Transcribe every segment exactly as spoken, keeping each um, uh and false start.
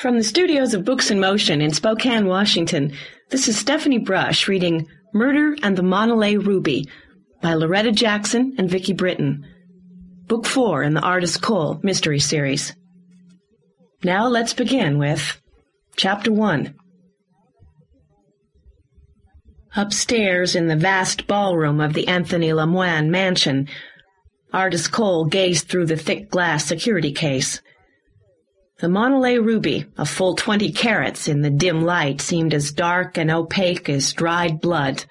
From the studios of Books in Motion in Spokane, Washington, this is Stephanie Brush reading Murder and the Monolay Ruby by Loretta Jackson and Vicki Britton, Book four in the Artist Cole mystery series. Now let's begin with Chapter one. Upstairs in the vast ballroom of the Anthony Lemoine mansion, Artist Cole gazed through the thick glass security case. The Monolay ruby, a full twenty carats in the dim light, seemed as dark and opaque as dried blood.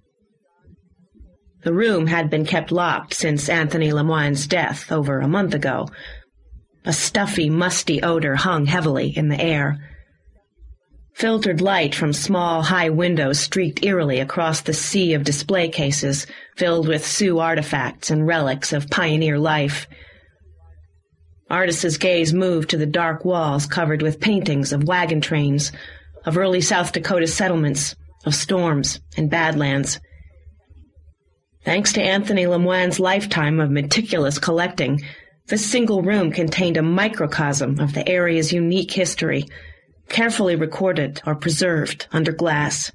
The room had been kept locked since Anthony Lemoine's death over a month ago. A stuffy, musty odor hung heavily in the air. Filtered light from small, high windows streaked eerily across the sea of display cases filled with Sioux artifacts and relics of pioneer life. Artist's gaze moved to the dark walls covered with paintings of wagon trains, of early South Dakota settlements, of storms and badlands. Thanks to Anthony Lemoine's lifetime of meticulous collecting, this single room contained a microcosm of the area's unique history, carefully recorded or preserved under glass.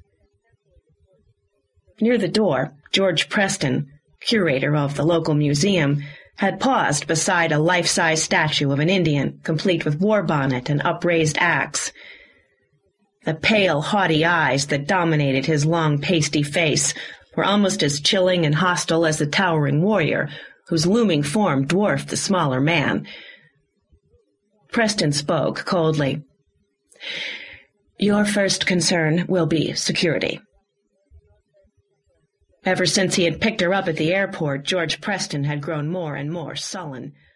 Near the door, George Preston, curator of the local museum, had paused beside a life-size statue of an Indian, complete with war bonnet and upraised axe. The pale, haughty eyes that dominated his long, pasty face were almost as chilling and hostile as the towering warrior, whose looming form dwarfed the smaller man. Preston spoke coldly. "Your first concern will be security." Ever since he had picked her up at the airport, George Preston had grown more and more sullen.